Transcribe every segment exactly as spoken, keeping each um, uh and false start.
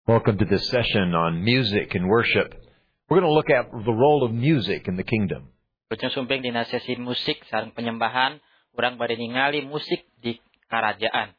Welcome to this session on music and worship. We're going to look at the role of music in the kingdom. Ujung sumping dina sesi musik sareng penyembahan, urang bade ningali musik di kerajaan.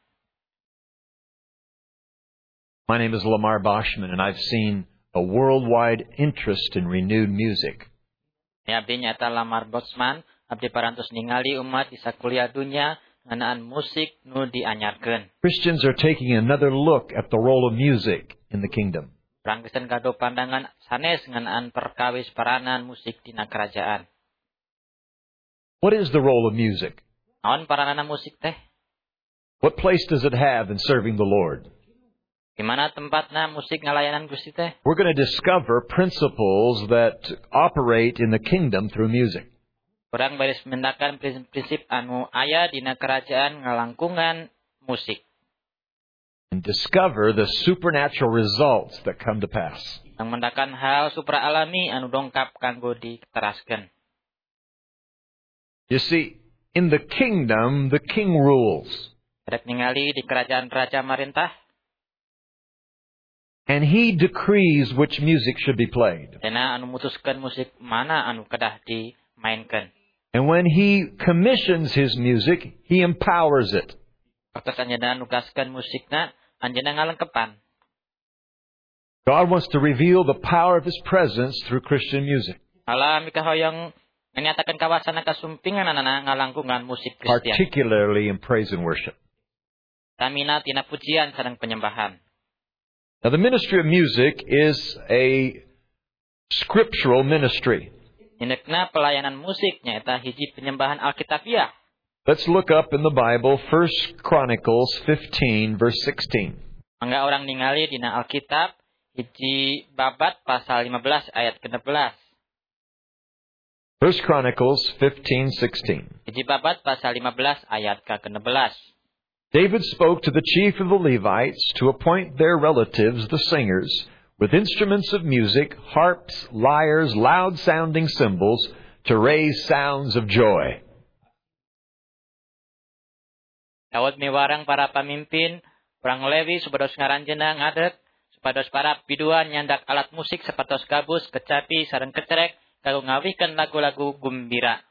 My name is Lamar Boschman, and I've seen a worldwide interest in renewed music. Ya abdi nyata Lamar Boschman, abdi parantos ningali umat di sakuliah dunya ngeunaan musik nu dianyarkeun. Christians are taking another look at the role of music in the kingdom. Urang Kristen gado pandangan sanes ngeunaan perkawis peranan musik dina kerajaan. What is the role of music? Naon paranana musik teh? What place does it have in serving the Lord? Di mana tempatna musik ngalayanan Gusti teh? We're going to discover principles that operate in the kingdom through music. Urang bade mendakan prinsip-prinsip anu aya dina kerajaan ngalangkungan musik. And discover the supernatural results that come to pass. Yang mendakan hal supraalami anu dongkap kanggo diteraskeun. You see, in the kingdom, the king rules. Rek ningali di kerajaan raja marintah. And he decrees which music should be played. Dena anu mutuskeun musik mana anu kedah dimainkeun. And when he commissions his music, he empowers it. Waktu anjeunna nugaskeun musikna, anjeunna ngalengkepan. God wants to reveal the power of his presence through Christian music. Allah mikahoyong menyatakan kawasana kasumpinganana ngalangkungan musik Kristen. Particularly in praise and worship. Tamina tina pujian sareng penyembahan. Now the ministry of music is a scriptural ministry. Indekna pelayanan musik nyaeta hiji penyembahan Alkitabiah. Let's look up in the Bible, First Chronicles fifteen, verse sixteen. Mangga orang ningali dina Alkitab, hiji Babat pasal lima belas ayat ke-enam belas. First Chronicles fifteen, sixteen. Hiji Babat pasal lima belas ayat ke-enam belas. David spoke to the chief of the Levites to appoint their relatives, the singers, with instruments of music, harps, lyres, loud-sounding cymbals, to raise sounds of joy. Daud miwarang para pamimpin, orang Lewi supados ngaranjeunna ngadeg, supados para biduan nyandak alat musik sapertos gabus, kecapi, sareng kecerek, kanggo ngawihkeun lagu-lagu gembira.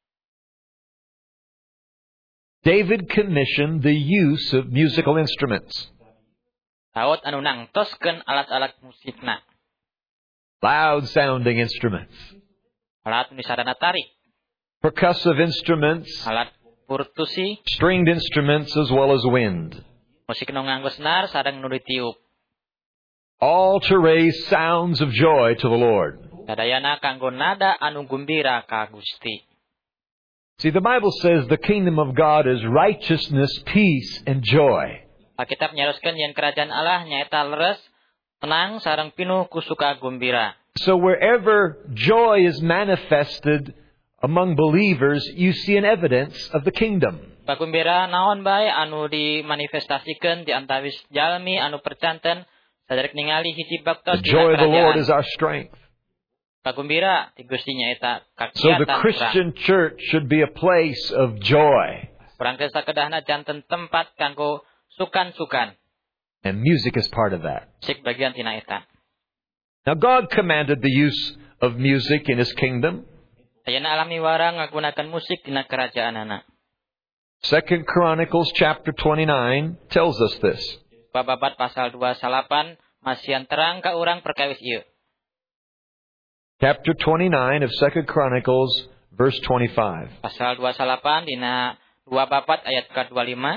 David commissioned the use of musical instruments. Daud anu nangtoskeun alat-alat musikna. Loud-sounding instruments. Alat nu sarana tarik. Percussive instruments. Alat perkusi. Stringed instruments as well as wind. Musik nu nganggo senar sareng nu ditiup. All to raise sounds of joy to the Lord. Sadayana kanggo nada anu gembira ka Gusti. See, the Bible says the kingdom of God is righteousness, peace, and joy. Alkitab nyaroskeun yen kerajaan Allah nyaeta leres, tenang sareng pinuh ku suka gembira. So wherever joy is manifested among believers, you see an evidence of the kingdom. Pagumbira naon bae anu dimanifestasikeun di antawis jalmi anu percanten saderek ningali hiji baktos The joy of the Lord is our strength. Pagumbira ti Gusti nyaeta So kakiatan. the Christian church should be a place of joy. Urang Kristen kedahna janten tempat kanggo sukan-sukan. And music is part of that. Musik bagian tina eta. Now God commanded the use of music in his kingdom. Ayeuna alami warang ngagunakeun musik dina kerajaanana. Second Chronicles chapter twenty-nine tells us this. Babat pasal dua puluh delapan masihan terang ka urang perkawis ieu. Chapter twenty-nine of Second Chronicles verse twenty-five. Pasal dua puluh delapan dina dua Babat ayat ke dua puluh lima.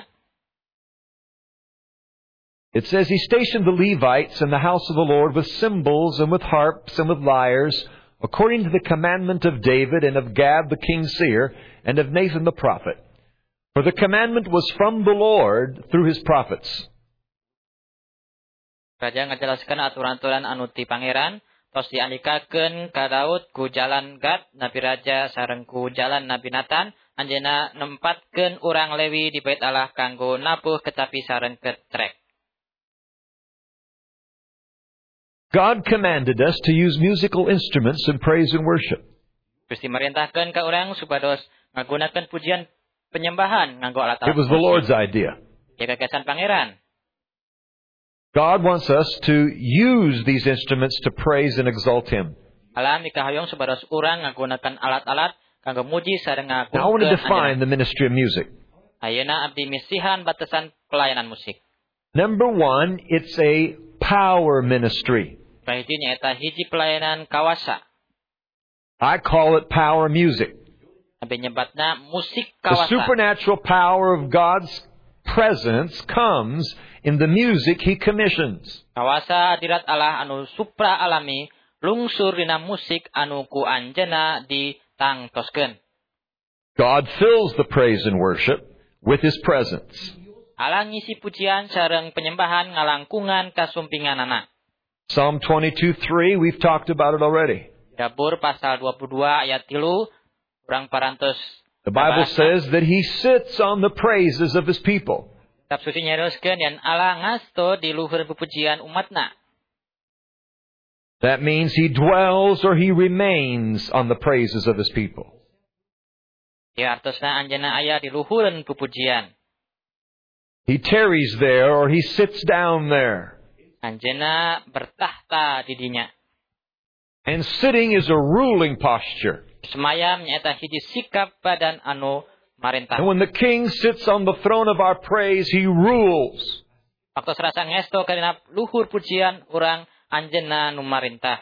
It says, He stationed the Levites in the house of the Lord with cymbals and with harps and with lyres, according to the commandment of David and of Gad the king's seer and of Nathan the prophet. For the commandment was from the Lord through his prophets. Raja ngajelaskeun aturan-aturan anu ti pangeran, tos diandikakeun ka Daud ku jalan Gad nabi raja sareng ku jalan Nabi Natan, anjeunna nempatkeun urang Lewi di bait Allah kanggo napuh kecapi sareng ketrek. God commanded us to use musical instruments in praise and worship. Gusti merintahkeun ka urang supados ngagunakeun pujian penyembahan nganggo alat-alat. It was the Lord's idea. Ya gagasan pangeran. God wants us to use these instruments to praise and exalt Him. Alam ikahawyong subados urang ngagunakan alat-alat kanggo muji sareng Now, I want to ngagungkeun define anjeunna. the ministry of music. Ayeuna abdi misihan batasan pelayanan musik. Number one, it's a power ministry. Kahiji nyaeta hiji pelayanan kawasa. I call it power music. Abdi nyebatna musik The kawasa. supernatural power of God's presence comes in the music He commissions. Kawasa hadirat Allah anu supra alami lungsur dina musik anu ku anjeunna ditangtoskeun. God fills the praise and worship with His presence. Allah ngisi pujian sareng penyembahan ngalangkungan kasumpinganana. Psalm twenty-two three, we've talked about it already. Dabur pasal dua puluh dua ayat tilu urang parantos. The Bible says that He sits on the praises of His people. Kitab suci nyeroskeun yen Allah ngasto di luhur pujian umatna. That means He dwells or He remains on the praises of His people. Ya artosna anjeunna aya di luhureun pupujian. He tarries there or He sits down there. Anjeunna bertahta di dinya. And sitting is a ruling posture. Semayam nyaeta hiji sikap badan anu marentah. And when the King sits on the throne of our praise, He rules. Waktu serasa ngesto karena luhur pujian urang anjeunna nu marentah.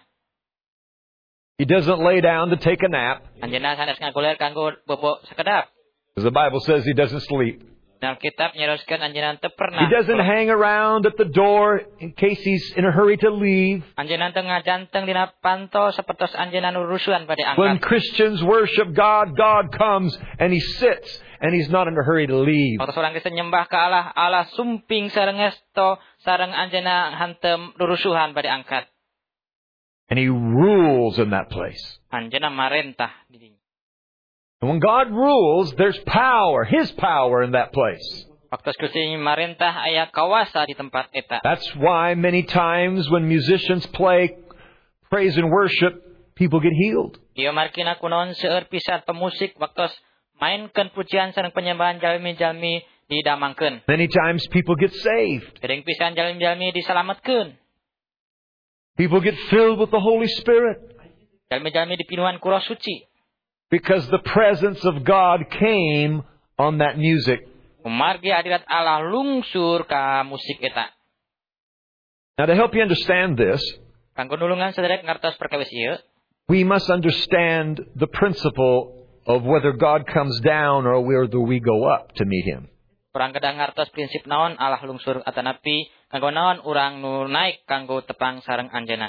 He doesn't lay down to take a nap. Anjeunna sanes ngaguler kanggo bobo sakedap. Because the Bible says He doesn't sleep. Dalam kitab nyeroskeun anjeunna teu pernah. He doesn't hang around at the door in case He's in a hurry to leave. Anjeunna teu ngajanteng dina panto sapertos anjeunna nu rusuhan bade When angkat. Christians worship God, God comes and He sits and He's not in a hurry to leave. Waktu seorang Kristen nyembah ka Allah, Allah sumping sareng ngesto sareng anjeunna hantem rurusuhan bade angkat. And He rules in that place. Anjeunna marentah di dinya. And when God rules, there's power, His power in that place. Waktu Gusti marentah aya kawasa di tempat eta. That's why many times when musicians play praise and worship, people get healed. Ieu markina kunaon seueur pisan pemusik waktu mainkeun pujian sareng penyembahan jalmi-jalmi didamangkeun. Many times people get saved. Sering pisan jalmi-jalmi disalametkeun. People get filled with the Holy Spirit. Jalmi-jalmi dipinuhan ku Roh Suci. Because the presence of God came on that music. Umargi hadirat Allah lungsur ka musik eta. Now to help you understand this, Kanggo nulungan sederek ngartos perkawis ieu, we must understand the principle of whether God comes down or whether we go up to meet Him. urang kedah ngartos prinsip naon Allah lungsur atanapi kanggo naon urang nu naik kanggo tepang sareng anjeunna.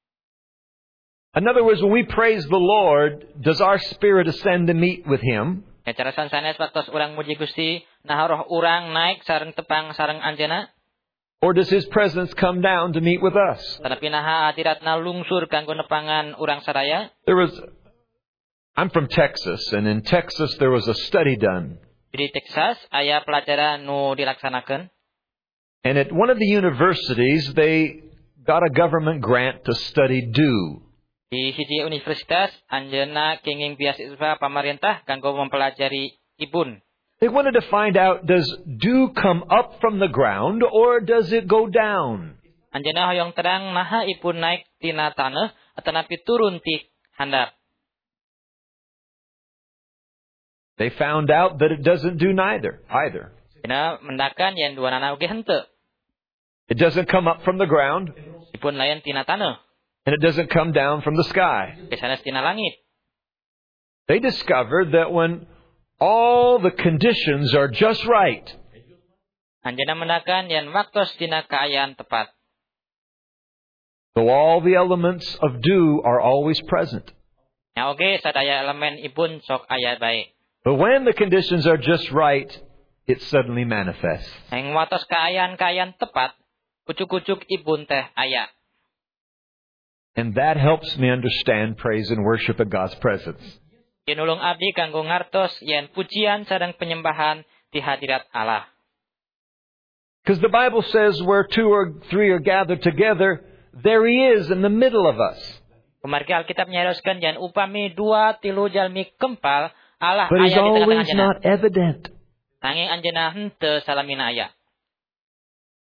In other words, when we praise the Lord, does our spirit ascend to meet with Him? Ya carasan sanes waktu urang muji Gusti, nah roh urang naik sareng tepang sareng anjeunna, Or does His presence come down to meet with us? tetapi naha hadiratna lungsur kanggo nepangan urang sadaya. There was, I'm from Texas, and in Texas there was a study done. Di Texas aya pelajaran nu dilaksanakeun. And at one of the universities, they got a government grant to study dew. Di hiji universitas anjeunna kenging beasiswa pamarentah kanggo mempelajari ibun. They wanted to find out, does dew come up from the ground or does it go down? Anjeunna hoyong terang naha ibun naik tina taneuh atanapi turun ti handap. They found out that it doesn't do neither, either. Dina mendakan yen duanana oge henteu. It doesn't come up from the ground, Ibun layan tina taneuh, and it doesn't come down from the sky. sanes tina langit. They discovered that when all the conditions are just right, Anjeunna mendakan yen waktos dina kaayaan tepat. though all the elements of dew are always present. Nya oge sadaya elemen ibun sok aya bae. But when the conditions are just right, it suddenly manifests. Ing watos kaayaan-kaayaan tepat, kucuk-kucuk ibun teh aya. And that helps me understand praise and worship in God's presence. Kinulung abdi kanggo ngartos yen pujian sareng penyembahan di hadirat Allah. Because the Bible says where two or three are gathered together, there He is in the middle of us. Kumargi Alkitab nyaroskeun yen upami dua tilu jalmi kempal, Allah But He's aya di tengah-tengah always anjeunna. not evident. Nanging anjeunna henteu salamina aya.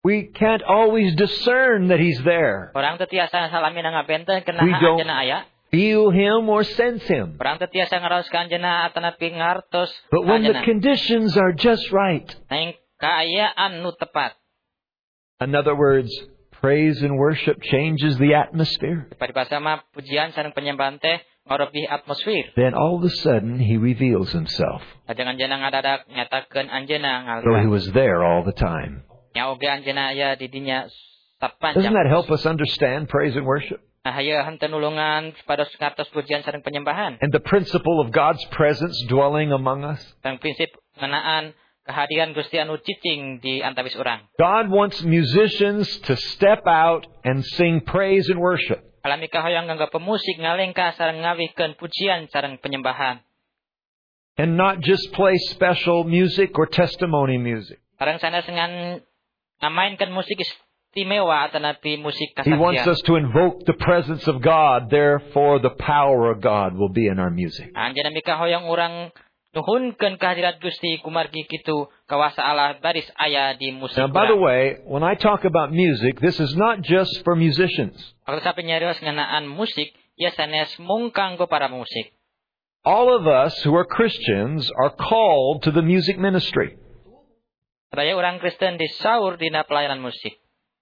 We can't always discern that He's there. Orang teu tiasa salami ngabenten We kenaha don't anjeunna aya. feel Him or sense Him. Orang teu tiasa ngaraos ka anjeunna atanapi ngartos But when the anjeunna. conditions are just right, Nang kaayaan nu tepat. in other words, praise and worship changes the atmosphere. Paribasa mah pujian sareng penyembahan teh ngoropi atmosfer. Then all of a sudden He reveals Himself. Lajeng anjeunna ngadadak nyatakeun anjeunna So He ngaliwat. was there all the time. Nya oge anjeunna aya di dinya Doesn't sapanjang. that help us understand praise and worship? Nah, haye henteu nulungan pados ngartos pujian sareng penyembahan. And the principle of God's presence dwelling among us? Sareng prinsip ngenaan kehadiran Gusti anu cicing di antawis urang. God wants musicians to step out and sing praise and worship. Alami kahoyong nganggo pemusik ngalengka sareng ngawihkeun pujian sareng penyembahan. And not just play special music or testimony music. Sareng sanes ngan ngamainkeun musik istimewa atanapi musik He wants kasaksian. us to invoke the presence of God. Therefore, the power of God will be in our music. Anjeunna mika hoyong urang nuhunkeun kehadirat Gusti kumargi kitu kawasa Allah baris aya di musik Now, by the urang. way, when I talk about music, this is not just for musicians. Waktu sapi nyarios ngenaan musik, ya sanes mung kanggo para musik. All of us who are Christians are called to the music ministry. Sadaya urang Kristen disaur dina pelayanan musik.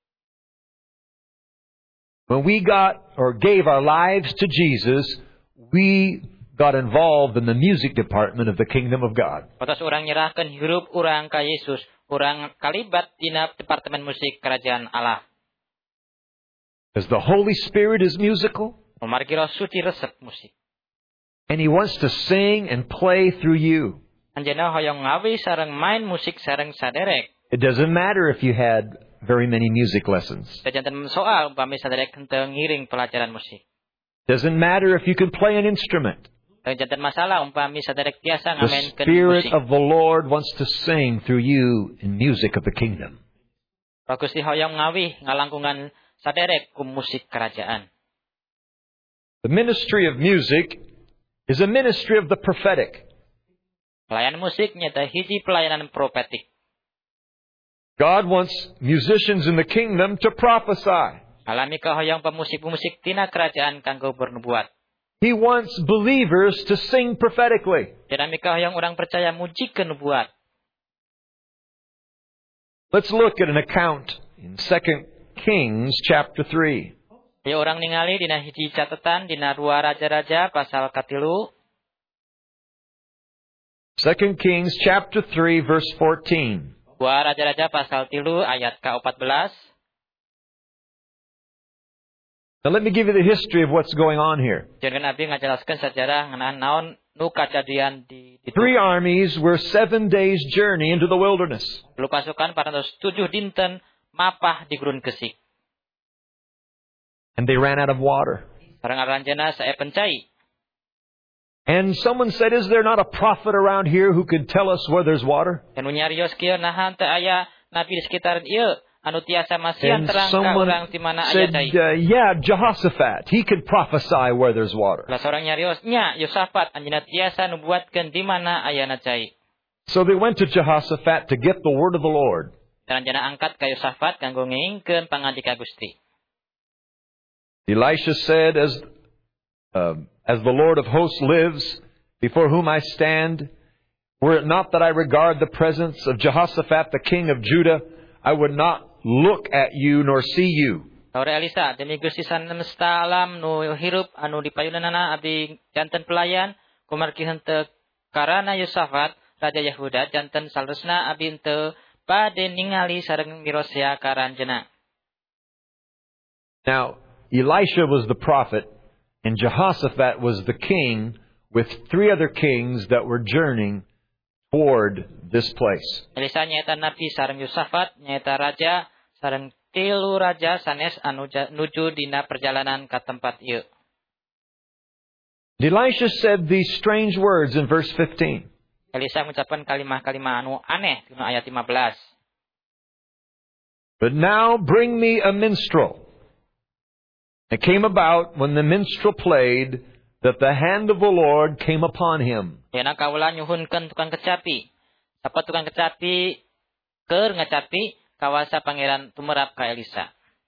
When we got or gave our lives to Jesus, we got involved in the music department of the kingdom of God. Patos urang nyerahkeun hirup urang ka Yesus, urang kalibat dina departemen musik kerajaan Allah. Because the Holy Spirit is musical, Pamargi Roh Suci resep musik. and He wants to sing and play through you. Anjeunna hoyong ngawi sareng main musik sareng saderek. It doesn't matter if you had very many music lessons. Janten soal umpami saderek henteu ngiring pelajaran musik. Doesn't matter if you can play an instrument. Janten masalah umpami saderek tiasa The ngamainkeun Spirit musik. of the Lord wants to sing through you in music of the kingdom. Roh Gusti hoyong ngawi ngalangkungan saderek ku musik kerajaan. The ministry of music is a ministry of the prophetic. Pelayanan musik nyata hiji pelayanan profetik. God wants musicians in the kingdom to prophesy. Alami kahoyong pemusik-pemusik tina kerajaan kanggo bernubuat. He wants believers to sing prophetically. Alami kahoyong orang percaya mujikeun nubuat. Let's look at an account in Second Kings chapter three. Ya orang ningali dina hiji catatan dina dua raja-raja pasal katilu. Second Kings chapter three verse fourteen. Dua raja-raja pasal tilu ayat ka opat belas. Now let me give you the history of what's going on here. Jangan Nabi ngajelaskeun sejarah ngeunaan naon nu kajadian di ditu. Three armies were seven days journey into the wilderness. Lu pasukan parantos tujuh dinten mapah di gurun kesik. And they ran out of water. Sareng aranjeunna sae pencai. And someone said, is there not a prophet around here who could tell us where there's water? Anu nyarios kieu nahan teu aya nabi di sekitar ieu anu tiasa masian And terang ka someone urang di mana aya said, cai. uh, yeah, Jehoshaphat. He could prophesy where there's water. Lah seorang nyarios nya Yosafat anjeunna tiasa nubuatkeun di mana ayana cai. So they went to Jehoshaphat to get the word of the Lord. Dan anjeunna angkat ka Yosafat kanggo ngeingkeun pangandika Gusti. Elisha said, as, uh, as the Lord of hosts lives, before whom I stand, were it not that I regard the presence of Jehoshaphat, the king of Judah, I would not look at you nor see you. Saur Elisa, demi Gusti semesta alam nu hirup anu dipayunanana abdi janten pelayan, kumargi henteu karana Yosafat raja Yehuda janten salresna abdi henteu bade ningali sareng mirosea karanjeunna. Now, Elisha was the prophet, and Jehoshaphat was the king, with three other kings that were journeying toward this place. Elisa nyaeta nabi sareng Yosafat nyaeta raja sareng tilu raja sanes anu nuju dina perjalanan ka tempat ieu. Elisha said these strange words in verse fifteen. Elisa ngucapkeun kalimah-kalimah anu aneh dina ayat lima belas. But now bring me a minstrel. It came about when the minstrel played that the hand of the Lord came upon him. Yana kaula nyuhunkeun tukang kecapi. Sapa tukang kecapi keur ngecapi kawasa pangeran tumerap ka Elisa.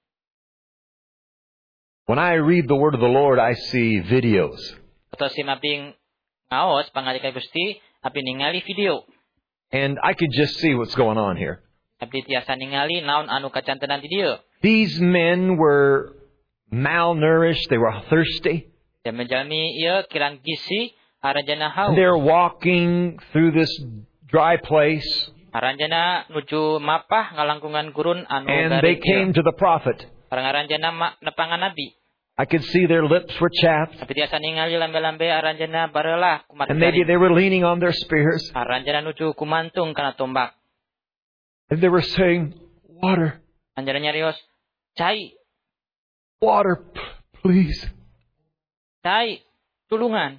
When I read the word of the Lord, I see videos. Atau si maping ngaos pangali kay Gusti, api ningali video. And I could just see what's going on here. Abdi tiasa ningali naon anu kacantenan di dieu. These men were malnourished. They were thirsty. Dan menjalmi ieu kirang gizi, aranjana haus. And they're walking through this dry place. Aranjana nuju mapah ngalangkungan gurun anu And they garing came ieu. to the prophet. Parang aranjana nepangan nabi. I could see their lips were chapped. Tapi tiasa ningali lambe-lambe aranjana barelah kumat And maybe they were leaning on their spears. Aranjana nuju kumantung kana tombak. And they were saying, water, Anjana nyarios, cai, water, p- please. cai, tulungan.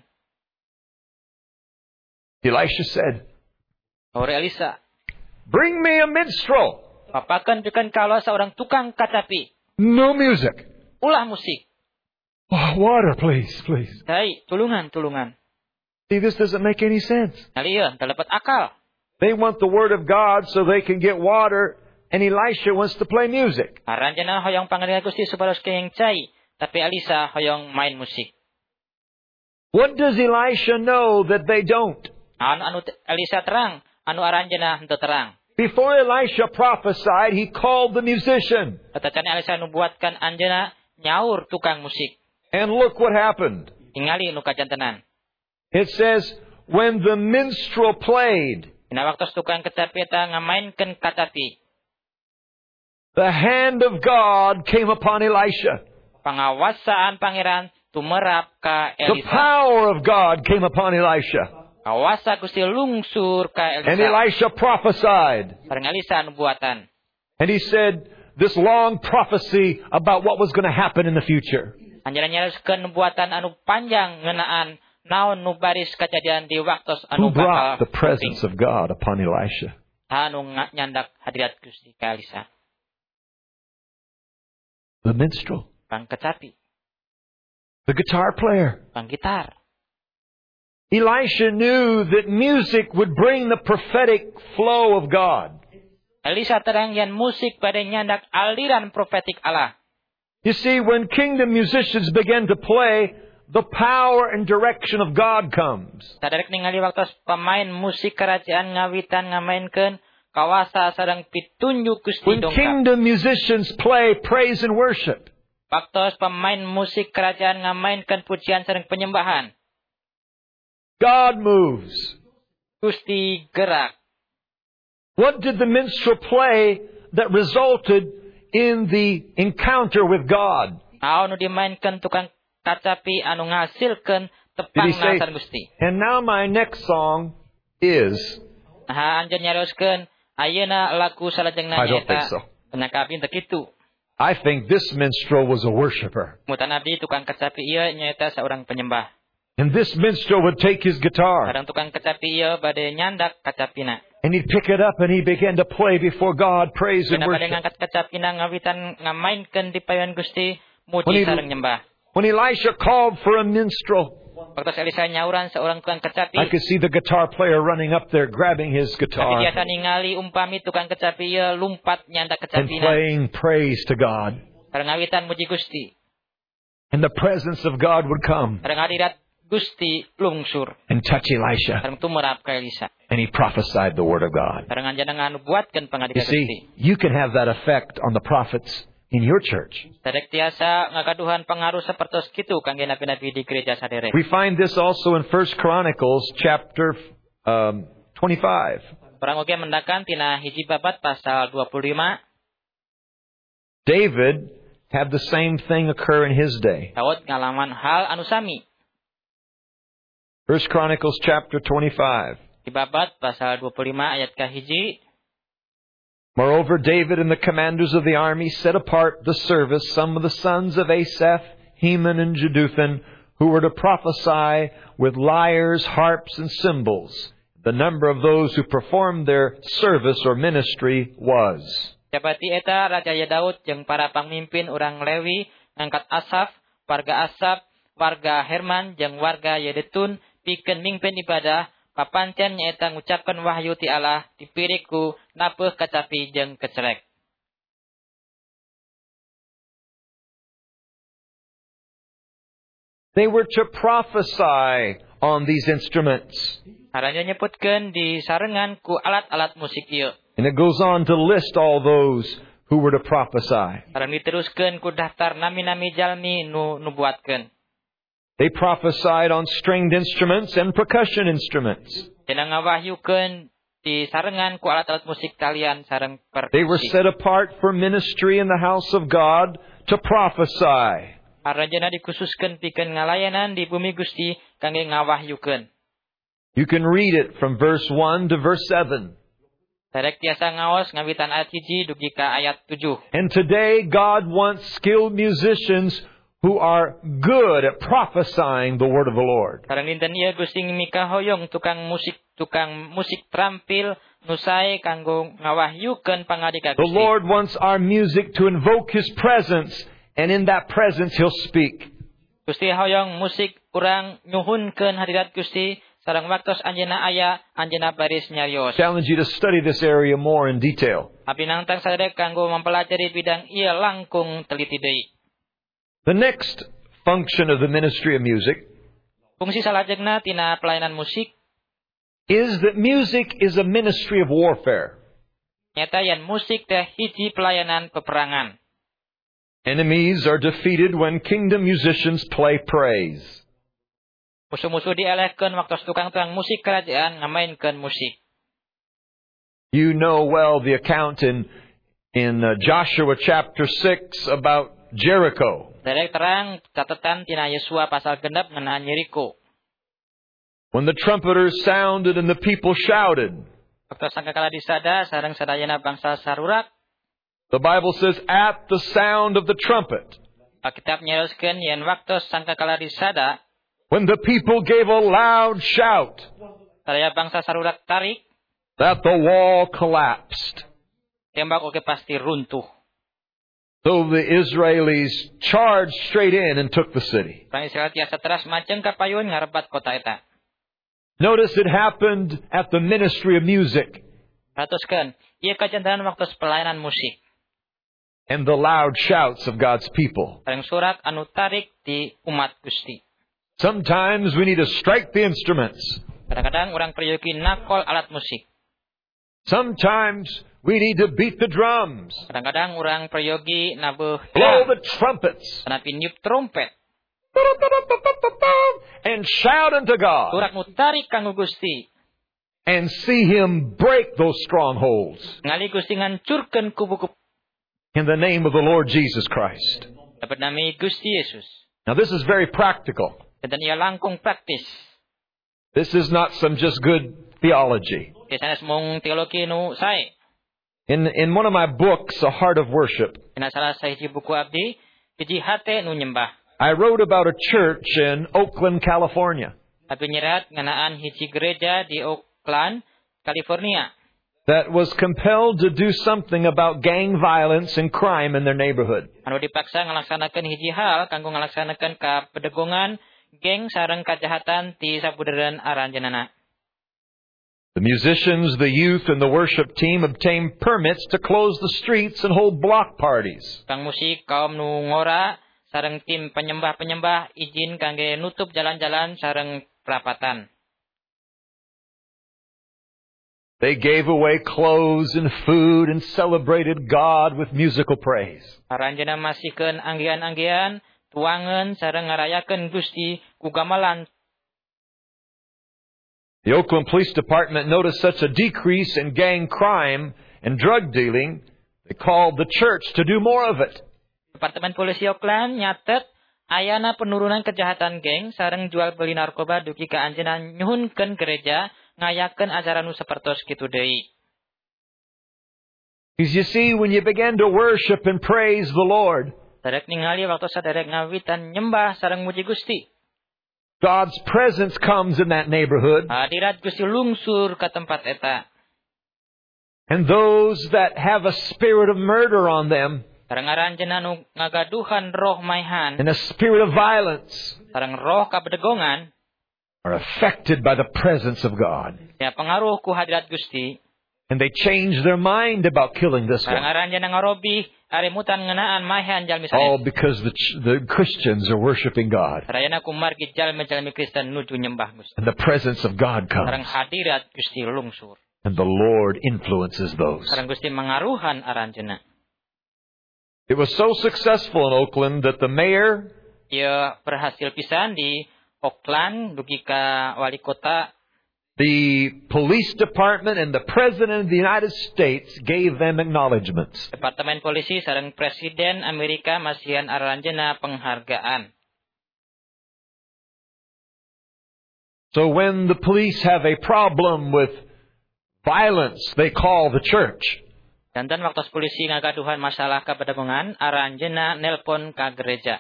Elisha said, Ore Elisa, bring me a minstrel. papakan dekan kalau seorang tukang kacapi. No music. Ulah musik. Oh, water, please, please. Cai, tulungan, tulungan. See, this doesn't make any sense. Kali ieu teu dapat akal. They want the word of God so they can get water, and Elisha wants to play music. Aranjana hoyong pangalia Gusti supados kayang cai, tapi Elisa hoyong main musik. What does Elisha know that they don't? Anu anu Elisa terang, anu aranjana henteu terang. Before Elisha prophesied, he called the musician. Tetapi Elisa nubuatkan anjeuna nyaur tukang musik. And look what happened. Tingali nu kajantenan. It says, when the minstrel played, Dina waktu tukang kecapi eta ngamainkeun kacapi, the hand of God came upon Elisha. pangawasaan pangeran tumerap ka The Elisa. power of God came upon Elisha. Kawasa Gusti lungsur ka And Elisa. Elisha prophesied. Bareng Elisa nubuatan. And he said this long prophecy about what was going to happen in the future. Anjeunna nyaroskeun nubuatan anu panjang ngeunaan naon nu baris kajadian di waktos Who anu brought bakal the presence of God upon Elisha? anu nyandak hadirat Gusti ka Elisa. The minstrel. Pang kecapi, The guitar player. pang gitar. Elisha knew that music would bring the prophetic flow of God. Elisa terang yan musik pada nyandak aliran profetik Allah. You see, when kingdom musicians begin to play, the power and direction of God comes. Tadarek ningali waktos pemain musik kerajaan ngawitan ngamainkeun kawasa sareng pitunjuk Gusti When dongkap. kingdom musicians play praise and worship, Waktos pemain musik kerajaan ngamainkeun pujian sareng penyembahan, God moves. Gusti gerak. What did the minstrel play that resulted in the encounter with God? Naon nu dimainkeun tukang kacapi anu ngasilkeun Did tepang he say, nasan Gusti. and now my next song is, Nah, anjeun nyarioskeun ayeuna lagu salajengna I don't think nyaeta so. penangkapin teu kitu. I think this minstrel was a worshiper. Mutan abdi tukang kacapi ieu nyaeta saurang penyembah. And this minstrel would take his guitar Sareng tukang kacapi ieu bade nyandak kacapina. and he'd pick it up and he began to play before God, praise and Kena bade worship. ngangkat kacapina ngawitan ngamainkeun di payon Gusti, When muji he- sareng nyembah. When Elisha called for a minstrel, Waktu Elisa nyauran seorang tukang kacapi, I could see the guitar player running up there, grabbing his tapi guitar biasa ningali umpami tukang kacapi ieu lumpat nyandak and kacapina. playing praise to God. Sareng ngawitan muji Gusti. And the presence of God would come Sareng hadirat Gusti lungsur. and touch Elisha. Sareng tumerap ka Elisa. And he prophesied the word of God. Sareng anjeunna nganubuatkeun You pangadilan see, Gusti. you can have that effect on the prophets in your church. Sadek tiasa ngakaduhan pengaruh sapertos kitu kangge nabi-nabi di gereja saderek. We find this also in First Chronicles chapter um, twenty-five. Orang oge mendakan tina hiji babat pasal dua puluh lima. David had the same thing occur in his day. Daud ngalaman hal anu sami. First Chronicles chapter twenty-five. Di babat pasal dua puluh lima ayat kahiji. Moreover, David and the commanders of the army set apart the service some of the sons of Asaph, Heman, and Jeduthun, who were to prophesy with lyres, harps, and cymbals. The number of those who performed their service or ministry was. Jabati eta Raja Daud jeung para pamimpin urang Lewi ngangkat Asaf, warga Asaf, warga Herman jeung warga Yedutun pikeun mingpin ibadah. Papancen nyaeta ngucapkeun wahyu ti Allah dipirikku napeuh kacapi jeung kecerek. They were to prophesy on these instruments. Haranya nyebutkeun di sarengan ku alat-alat musik ieu. And it goes on to list all those who were to prophesy. Sareng diteruskeun ku daftar nami-nami jalmi nu nubuatkeun. They prophesied on stringed instruments and percussion instruments. Cenah ngawahyukeun di sarengan ku alat-alat musik talian sareng perkusi. They were set apart for ministry in the house of God to prophesy. Aranjeunna dikhususkeun pikeun ngalayanan di bumi Gusti kangge ngawahyukeun. You can read it from verse one to verse seven. Derek tiasa ngaos ngawitan ayat hiji dugi ka ayat tujuh. And today God wants skilled musicians who are good at prophesying the word of the Lord. Karang dinten ieu Gusti mika hoyong tukang musik tukang musik trampil nu sae kanggo ngawahyukeun pangadika The Gusti. Lord wants our music to invoke His presence, and in that presence He'll speak. Gusti hoyong musik urang nyuhunkeun hadirat Gusti sareng waktos anjeunna aya anjeunna baris nyarios. Challenge you to study this area more in detail. Abi nangtang sadaya kanggo mempelajari bidang ieu langkung teliti deui. The next function of the ministry of music Fungsi salajengna tina pelayanan musik is that music is a ministry of warfare. nyata yen musik teh hiji pelayanan peperangan. Enemies are defeated when kingdom musicians play praise. Musuh-musuh dielehkeun waktu tukang-tukang musik kerajaan ngamainkeun musik. You know well the account in in uh, Joshua chapter six about Jericho. Derek terang catatan tina Yesua pasal genep ngeunaan Yeriko. When the trumpeters sounded and the people shouted. Waktu sangkakala disada sareng sadayana bangsa sarurak. The Bible says at the sound of the trumpet. Alkitab nyeroskeun yen waktu sangkakala disada. When the people gave a loud shout. Sadaya bangsa sarurak tarik. That the wall collapsed. Tembak oge pasti runtuh. So the Israelis charged straight in and took the city. Orang Israel tiasa teras maceng ka payun ngarebat kota eta. Notice it happened at the ministry of music. Ratuskeun, ieu kajantanan waktu pelayanan musik. And the loud shouts of God's people. Sareng surak anu tarik di umat Gusti. Sometimes we need to strike the instruments. Kadang-kadang orang peryogi nakol alat musik. Sometimes we need to beat the drums. Kadang-kadang orang peryogi nabuh Blow the trumpets. Tanapi niup trompet. And shout unto God. Surak nu tarik kanggo Gusti. And see Him break those strongholds. Ngali Gusti ngancurkeun kubu-kubu. In the name of the Lord Jesus Christ. Dapat nami Gusti Yesus. Now this is very practical. Dan ia langkung praktis. This is not some just good theology. Sanes mung teologi nu sae. In in one of my books, A Heart of Worship, Dina salah sahiji buku abdi, hiji hate nu nyembah. I wrote about a church in Oakland, California. Tapi nyerat nganaan hiji gereja di Oakland, California. That was compelled to do something about gang violence and crime in their neighborhood. Anu dipaksa ngalaksanakeun hiji hal kanggo ngalaksanakeun ka pedegongan, geng sareng kajahatan ti sabudereun aranjeunana. The musicians, the youth, and the worship team obtained permits to close the streets and hold block parties. Kang musik kaum nu ngora sareng tim penyembah-penyembah izin kangge nutup jalan-jalan sareng perapatan. They gave away clothes and food and celebrated God with musical praise. Aranjeunna masihkeun anggian-anggian, tuangeun sareng ngarayakeun Gusti ku gamelan. The Oakland Police Department noticed such a decrease in gang crime and drug dealing, they called the church to do more of it. Departemen Polisi Oakland nyatet ayana penurunan kejahatan geng sareng jual beli narkoba dugi ka anjeunna nyuhunkeun gereja ngayakeun ajaran nu sapertos kitu deui. Because you see, when you begin to worship and praise the Lord, Sadek ningali waktu saderek ngawitan nyembah sareng muji Gusti. God's presence comes in that neighborhood. Hadirat Gusti lungsur ka tempat eta. And those that have a spirit of murder on them, Sareng aranjeunna nu ngagaduhan roh maihan, and a spirit of violence, sareng roh kabedegongan, are affected by the presence of God. ya pengaruh ku hadirat Gusti. And they change their mind about killing this Sareng one. aranjeunna ngarobi are mutan ngenaan mahan jalmi All sanes. because the, the Christians are worshiping God. Rayana kumargi jalmi-jalmi Kristen nuju nyembah Gusti. And the presence of God Sareng comes. hadirat Gusti lungsur. And the Lord influences those. Sareng Gusti mangaruhan aranjeuna. It was so successful in Oakland that the mayor Ieu berhasil pisan di Oakland dugi ka wali kota. The police department and the president of the United States gave them acknowledgments. Departemen polisi sareng Presiden Amerika masihan aranjeuna penghargaan. So when the police have a problem with violence, they call the church. Danten waktu polisi ngagaduhan masalah kabedagungan, aranjeuna nelpon ka gereja.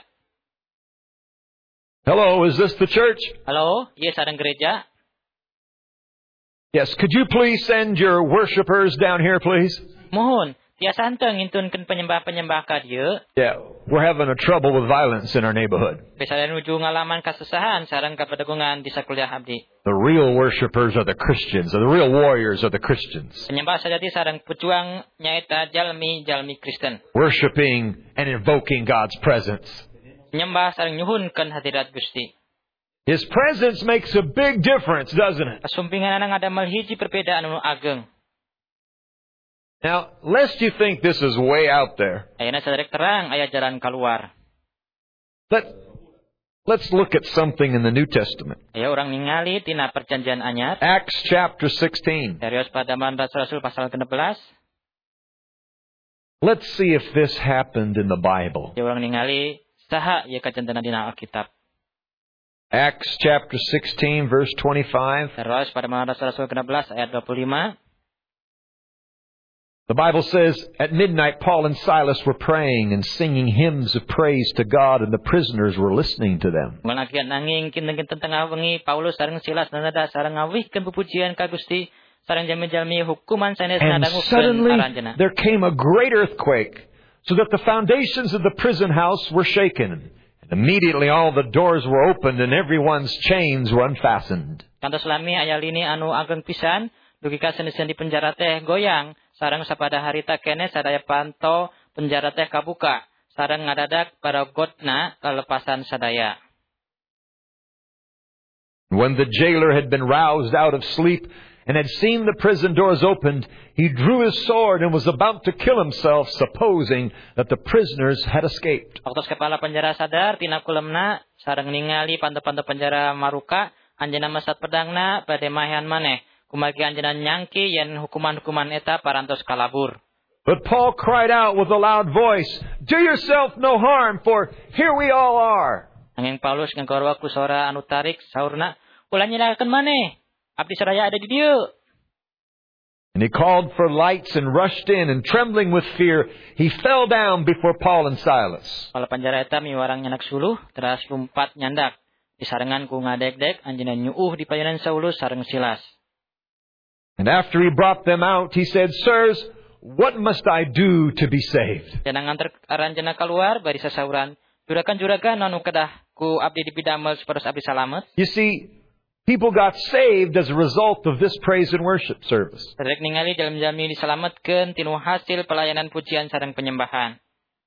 Hello, is this the church? Halo, ieu sareng gereja? Yes, could you please send your worshipers down here, please? Mohon, tiasa henteu ngintunkeun penyembah-penyembah ka dieu. Yeah, we're having a trouble with violence in our neighborhood. Bisa nuju ngalaman kasusahan sareng kabedagungan di sakuliah abdi. The real worshipers are the Christians, or the real warriors are the Christians. Penyembah sajati sareng pejuang nyaeta jalmi-jalmi Kristen. Worshiping and invoking God's presence. Penyembah sareng nyuhunkeun hadirat Gusti. His presence makes a big difference, doesn't it? Kasumpinganana ngadamel hiji perbedaan anu ageng. Now, lest you think this is way out there, Ayeuna saderek terang aya jalan kaluar. let, let's look at something in the New Testament. Aya urang ningali tina perjanjian anyar. Acts chapter sixteen. Darios padaman Rasul-rasul pasal ke enam belas. Let's see if this happened in the Bible. Aya urang ningali saha ieu kajantenna dina Alkitab. Acts chapter sixteen, verse twenty-five. Darios padaman Rasul-rasul ke enam belas ayat dua puluh lima. The Bible says, at midnight Paul and Silas were praying and singing hymns of praise to God, and the prisoners were listening to them. Ngalakian nanging kinten-kinten tengah wengi Paulus sareng Silas nanada sareng ngawihkeun pupujian ka Gusti sareng jalmi-jalmi hukuman sanes And ngadangukeun suddenly aranjeuna. there came a great earthquake, so that the foundations of the prison house were shaken. And immediately all the doors were opened and everyone's chains were unfastened. Kantos lami aya lini anu ageng pisan dugi ka sanesieun di penjara teh goyang. Sareng sapada harita kene sadaya panto penjara teh kabuka. Sareng ngadadak barogotna kalepasan sadaya. When the jailer had been roused out of sleep and had seen the prison doors opened, he drew his sword and was about to kill himself, supposing that the prisoners had escaped. Waktu kepala penjara sadar tina kulemna sareng ningali panto-panto penjara maruka anjeunna mesat pedangna bade mahan maneh. Kumargi anjeunna nyangki yen hukuman-hukuman eta parantos kalabur. But Paul cried out with a loud voice, "Do yourself no harm, for here we all are." Nanging Paulus ngagorwa ku suara anu tarik saurna, "Ulah nyilahkeun maneh. Abdi sadaya ada di dieu." And he called for lights and rushed in, and trembling with fear, he fell down before Paul and Silas. Kepala penjara eta miwarang nyanak suluh, teras lumpat nyandak. Disarengan ku ngadek-dek anjeunna nyuuh di payanan Saulus sareng Silas. And after he brought them out, he said, "Sirs, what must I do to be saved?" Cenah nganter aranjeunna kaluar bari sasauran, "Juragan-juragan anu kedah ku abdi dipidamel supados abdi salamet." You see, people got saved as a result of this praise and worship service. Sadek ningali jalmi-jalmi disalametkeun tinu hasil pelayanan pujian sareng penyembahan.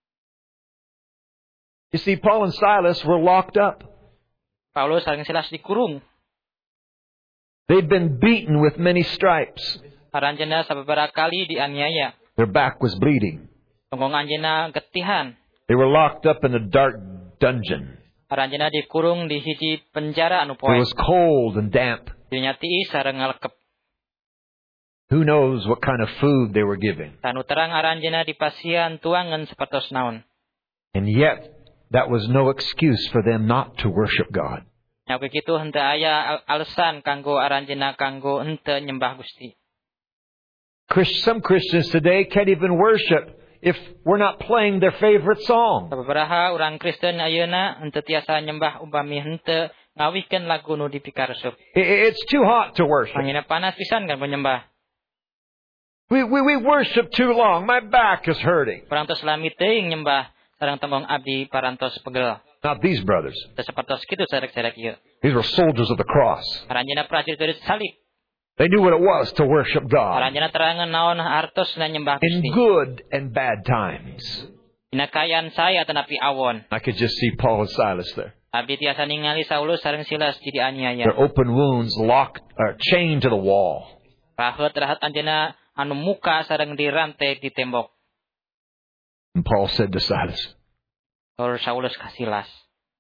You see, Paul and Silas were locked up. Paulus sareng Silas dikurung. They'd been beaten with many stripes. Aranjeunna sababaraha kali dianiaya. Their back was bleeding. Tonggong anjeunna getihan. They were locked up in a dark dungeon. Aranjeunna dikurung di hiji penjara anu It poe. was cold and damp. Dinya tiis sareng ngalekep. Who knows what kind of food they were given. Tanu terang aranjeunna dipasihan tuangan sapertos naon. And yet, that was no excuse for them not to worship God. Nya kitu henteu aya alasan kanggo aranjeunna kanggo henteu nyembah Gusti. Some Christians today can't even worship if we're not playing their favorite song. Sababaraha urang Kristen ayeuna henteu tiasa nyembah upami henteu ngawihkeun lagu nu dipikaresep. It's too hot to worship. Angina panas pisan kan penyembah. We, we, we worship too long. My back is hurting. Parantos lami teuing nyembah sareng tembong abdi parantos pegel. Not these brothers. Teu sapertos kitu sadek-sadek ieu. These were soldiers of the cross. Aranjeunna prajurit salib. They knew what it was to worship God Aranjeunna terangan naon hartosna nyembah in Gusti. good and bad times. Nakayan saya tanapi awon. I could just see Paul and Silas there. Abdi tiasa ningali Saulus sareng Silas di dianiaya. Their open wounds locked or chained to the wall. Rahat-rahat anjeunna anu muka sareng dirantai di tembok. And Paul said to Silas, Or Saulus ka Silas.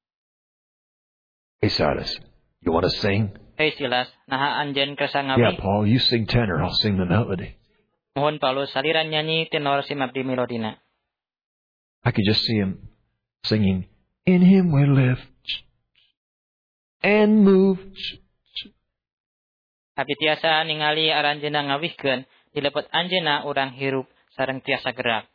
"Hey Silas, you want to sing?" Hey Silas, naha anjeun kersa "Yeah, ngawi? Paul, you sing tenor, I'll sing the melody." Mohon Paulus saliran nyanyi tenor sim abdi melodina. I could just see him singing, "In him we live and move." Abdi tiasa ningali aranjeunna ngawihkeun dilebet anjeunna urang hirup sareng tiasa gerak.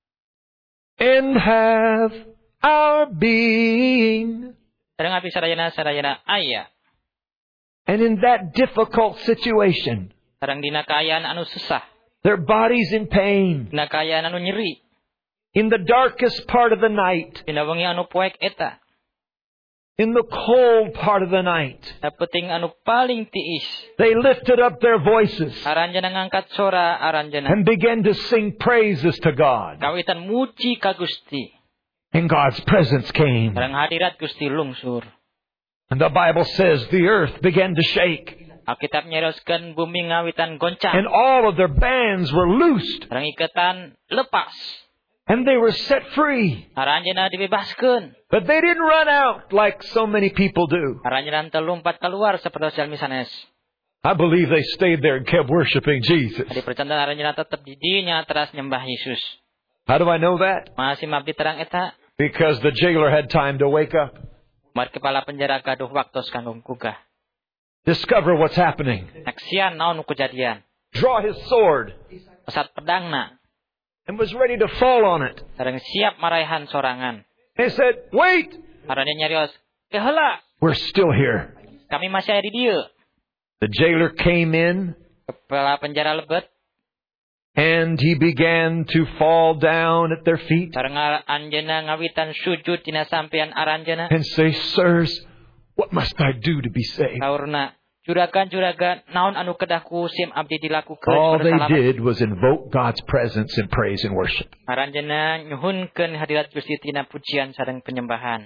And have our being. Sareng abdi sadayana-sadayana aya. And in that difficult situation, Sareng dina kaayaan anu susah, their bodies in pain, dina kaayaan anu nyeri, in the darkest part of the night, dina wengi anu poek eta, in the cold part of the night, sapeting anu paling tiis. they lifted up their voices Aranjeunna ngangkat sora aranjeunna. and began to sing praises to God. Kawitan muji ka Gusti. And God's presence came. Sareng hadirat Gusti lungsur. And the Bible says the earth began to shake. Alkitab nyeroskeun bumi ngawitan goncang. And all of their bands were loosed. Sareng iketan lepas. And they were set free. Aranjeunna dibebaskeun. But they didn't run out like so many people do. Aranjeunna teu lumpat keluar saperti jalmi sanes. I believe they stayed there and kept worshiping Jesus. Adi percaya aranjeunna tetep di dinya teras nyembah Yesus. How do I know that? Masih mabdi terang eta. Because the jailer had time to wake up. Mar kepala penjara gaduh waktos kanggo gugah. Discover what's happening. Saksian naon nu kejadian. Draw his sword. Pesat pedangna. And was ready to fall on it. Sareng siap maraihan sorangan. He said, "Wait! Aranjeunna nyarios, "Keheula, We're still here." kami masih aya di dieu." The jailer came in Kepala penjara lebet. and he began to fall down at their feet Sareng anjeunna ngawitan sujud dina sampean aranjeunna. and say, "Sirs, what must I do to be saved?" Saurna, "Juragan-juragan, naon anu kedah ku sim abdi dilakukeun All they bersalamat?" did was invoke God's presence in praise and worship. Aranjeunna nyuhunkeun hadirat Gusti tina pujian sareng penyembahan.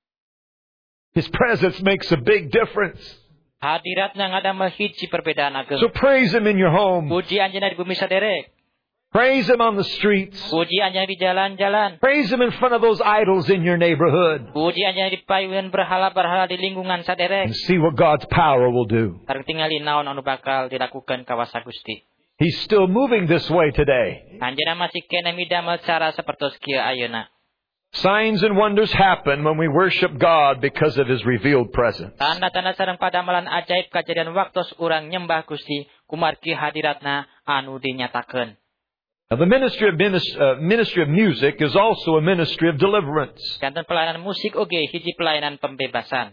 His presence makes a big difference. Hadiratna ngadamel hiji perbedaan ageung. So praise Him in your home. Puji anjeunna di bumi saderek. Praise Him on the streets. Puji anjeunna di jalan-jalan. Praise Him in front of those idols in your neighborhood. Puji anjeunna di payeueun berhala-berhala di lingkungan saderek. And see what God's power will do. Sareng tingali naon anu bakal dilakukeun kawasa Gusti. He's still moving this way today. Anjeunna masih keneh midamel cara sapertos kieu ayeuna. Signs and wonders happen when we worship God because of His revealed presence. Tanda-tanda sareng padamelan ajaib kajadian waktos urang nyembah Gusti kumargi hadiratna anu dinyatakeun. Now, the ministry of, minis- uh, ministry of music is also a ministry of deliverance. Kanten pelayanan musik oge hiji pelayanan pembebasan.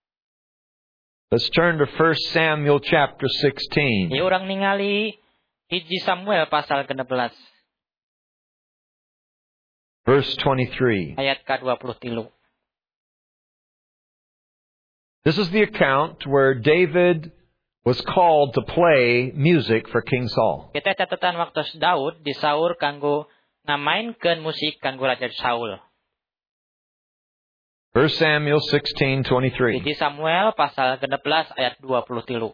Let's turn to First Samuel chapter sixteen. Ieu urang ningali hiji Samuel pasal genep belas Verse twenty-three. ayat ka dua puluh tilu. This is the account where David was called to play music for King Saul. Kita catatan waktos Daud disaur kanggo ngamainkeun musik kanggo Raja Saul. First Samuel sixteen twenty-three. Hiji Samuel pasal genep belas ayat dua puluh tilu.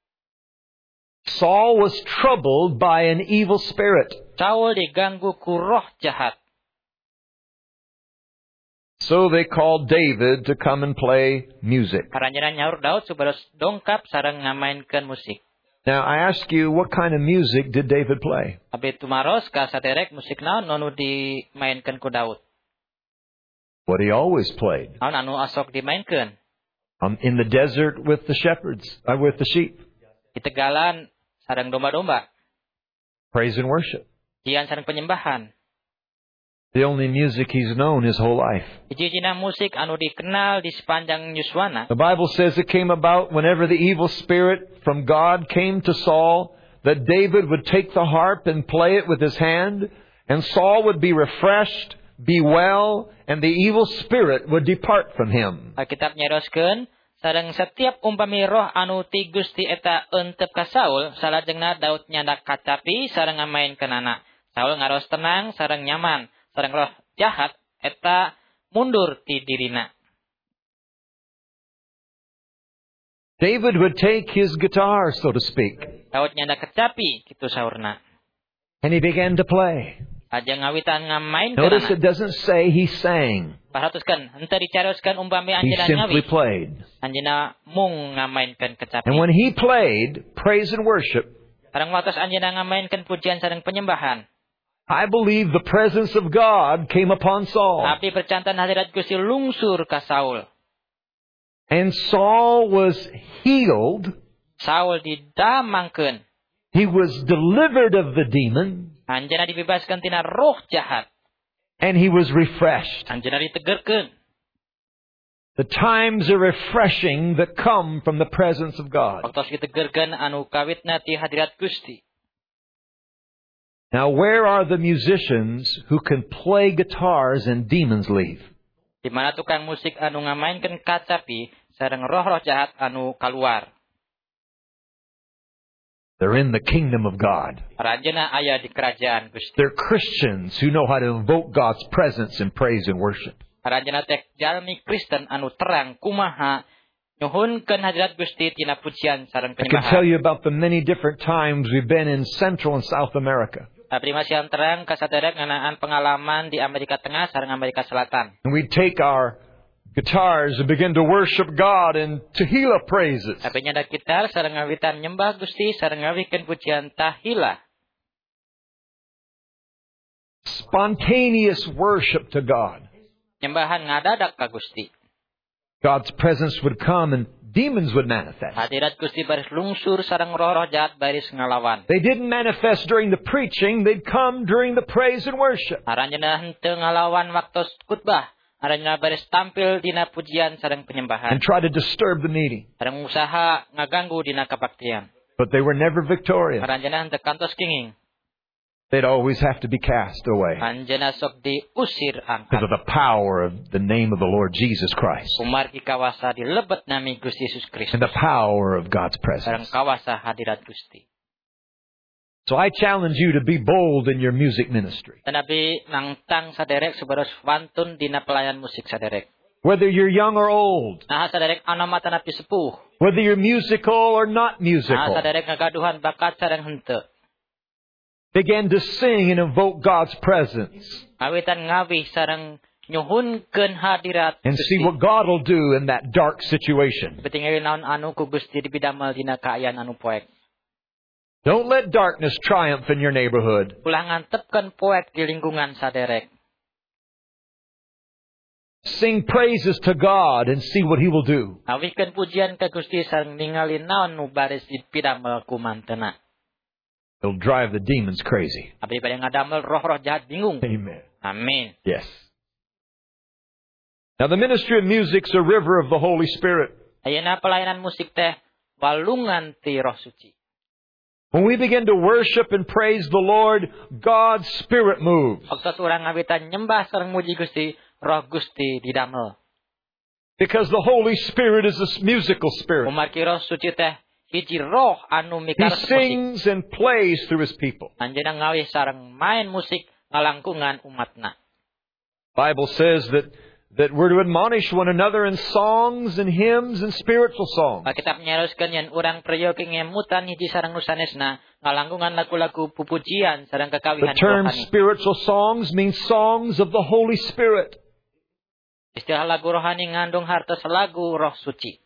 Saul was troubled by an evil spirit. Saul diganggu ku roh jahat. So they called David to come and play music. Aranjeunna nyaur Daud supados dongkap sareng ngamainkeun musik. Now I ask you, what kind of music did David play? Abdi tumaros ka saderek musik naon anu dimainkeun ku Daud? What he always played. Naon anu asok dimainkeun? Um, in the desert with the shepherds, uh, with the sheep. Di tegalan sareng domba-domba. Praise and worship. Jian sareng penyembahan. The only music he's known his whole life. Hiji-hijina musik anu dikenal di sepanjang yuswana. The Bible says it came about whenever the evil spirit from God came to Saul, that David would take the harp and play it with his hand, and Saul would be refreshed, be well, and the evil spirit would depart from him. Alkitab nyeroskeun sareng setiap umpami roh anu ti Gusti eta euntep ka Saul, salajengna Daud nyandak kacapi sareng ngamainkeunana. Saul ngaros tenang sareng nyaman. Sareng roh jahat eta mundur ti dirina. David would take his guitar, so to speak, Daud nyanda kecapi kitu saurna. and he began to play. Aja ngawitan ngamain Notice kana. it doesn't say he sang. Pahatuskeun henteu dicaroskeun umpami He anjeunna simply ngawi. played. Anjeunna mung ngamainkeun kecapi. And when he played praise and worship, Sareng waktos anjeunna ngamainkeun pujian sareng penyembahan. I believe the presence of God came upon Saul. Abdi percantan hadirat Gusti lungsur ka Saul. And Saul was healed. Saul didamangkeun. He was delivered of the demon. Anjeunna dibebaskeun tina roh jahat. And he was refreshed. Anjeunna ditegerkeun. The times are refreshing that come from the presence of God. Waktos ditegerkeun anu kawitna ti hadirat Gusti. Now, where are the musicians who can play guitars and demons leave? Di mana tukang musik anu ngamainkeun kacapi sareng roh-roh jahat anu kaluar. They're in the kingdom of God. Ranjeunna aya di kerajaan Gusti. They're Christians who know how to invoke God's presence in praise and worship. Ranjeunna teh jalmi Kristen anu terang kumaha nyuhunkeun hadirat Gusti tina pujian sareng I can tell penyembahan. you about the many different times we've been in Central and South America. Abdi masih terang ka saderek nganaan pengalaman di Amerika Tengah sareng Amerika Selatan. And we take our guitars and begin to worship God in Tehillah praises. Tapi nyanda gitar sareng ngawitan nyembah Gusti sareng ngawikeun pujian tahila. Spontaneous worship to God. Nyembahan ngadadak ka Gusti. God's presence would come and demons would manifest. Hadirat Gusti baris lungsur sareng roh-roh jahat baris ngalawan. They didn't manifest during the preaching, they'd come during the praise and worship. Aranjeunna henteu ngalawan waktos khutbah. Aranjeunna baris tampil dina pujian sareng penyembahan. And try to disturb the meeting. Sareng usaha ngaganggu dina kabaktian. But they were never victorious. Aranjeunna henteu kantos kenging. They'd always have to be cast away Anjeunna sok diusir because angkat. of the power of the name of the Lord Jesus Christ Umargi kawasa dilebet nami Gusti Yesus Kristus. and the power of God's Sareng presence. kawasa hadirat Gusti. So I challenge you to be bold in your music ministry. Tanapi nangtang saderek subaros wantun dina pelayan musik saderek. Whether you're young or old, Nah saderek anama tanapi sepuh. whether you're musical or not Nah musical, saderek ngagaduhan bakat sareng henteu. begin to sing and invoke God's presence Awitan ngawi sareng nyuhunkeun hadirat and see what God will do in that dark situation. Penting naon anu ku Gusti dipidamel dina kaayaan anu poek. Don't let darkness triumph in your neighborhood. Ulah ngantepkeun poek di lingkungan saderek. Sing praises to God and see what He will do. Awikeun pujian ka Gusti sareng ningali naon nu baris dipidamel ku manteuna. It'll drive the demons crazy. Abdi bade ngadamel roh-roh jahat bingung. Amen. Amin. Yes. Now the ministry of music's a river of the Holy Spirit. Ayeuna pelayanan musik teh walungan ti Roh Suci. When we begin to worship and praise the Lord, God's Spirit moves. Waktu urang ngawitan nyembah sareng muji Gusti, Roh Gusti didamel. Because the Holy Spirit is a musical spirit. Umarki Roh Suci teh hiji roh anu He mikares musik. sings and plays through His people. Anjeunna ngawi sareng main musik ngalangkungan umatna. Bible says that that we're to admonish one another in songs and hymns and spiritual songs. Alkitab nyaroskeun yen urang priyo kengemutan hiji sareng nu sanesna ngalangkungan lagu-lagu pupujian sareng The kakawihan term rohani. spiritual songs means songs of the Holy Spirit. Istilah lagu rohani ngandung hartos lagu Roh Suci.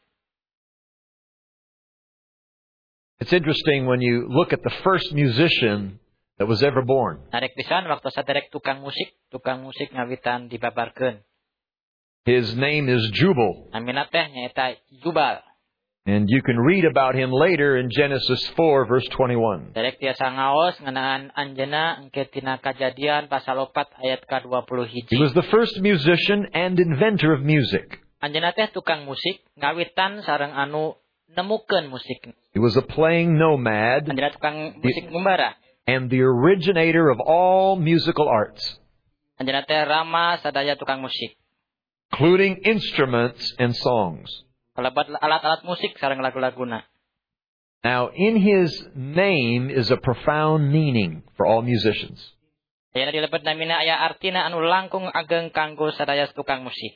It's interesting when you look at the first musician that was ever born. Narek pisan waktu saderek tukang musik, tukang musik ngawitan dibabarkeun. His name is Jubal. Namina teh nyaeta Jubal. And you can read about him later in Genesis four, verse twenty-one. Derek tiasa ngaos ngeunaan anjeunna engke tina Kajadian pasal opat ayat ka dua puluh hiji. He was the first musician and inventor of music. Anjeunna teh tukang musik ngawitan sareng anu nemukeun musik. He was a playing nomad Anjeunna tukang musik ngumbara. and the originator of all musical arts, Anjeunna teh rama sadaya tukang musik. including instruments and songs. Kalebat alat-alat musik sareng lagu-laguna. Now, in his name is a profound meaning for all musicians. Ayana dilebet namina aya artina anu langkung ageng kanggo sadaya tukang musik.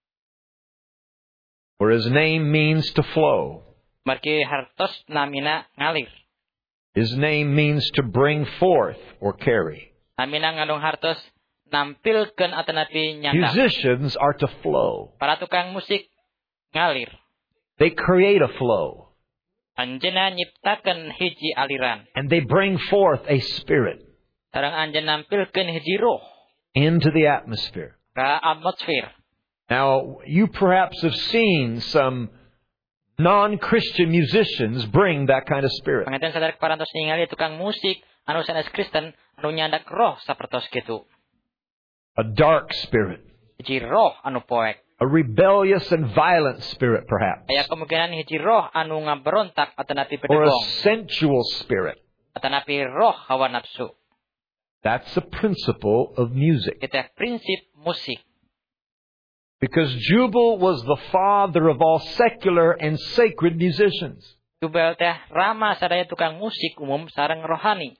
For his name means to flow. Margi hartos namina ngalir. His name means to bring forth or carry. Namina ngandung hartos nampilkeun atanapi nyanda. Musicians are to flow. Para tukang musik ngalir. They create a flow. Anjeunna nyiptakeun hiji aliran. And they bring forth a spirit. Sareng anjeunna nampilkeun hiji roh into the atmosphere. ka atmosfer. Now, you perhaps have seen some non-Christian musicians bring that kind of spirit. Panganten sadar parantos ningali tukang musik anu sanes Kristen anu nyandak roh sapertos kitu. A dark spirit. Hiji roh anu poek. A rebellious and violent spirit, perhaps. Aya kemungkinan hiji roh anu ngaberontak atanapi Or a pedegong. sensual spirit. Atanapi roh hawa nafsu. That's the principle of music. Itu prinsip musik. Because Jubal was the father of all secular and sacred musicians. Jubal teh rama sadaya tukang musik umum sareng rohani.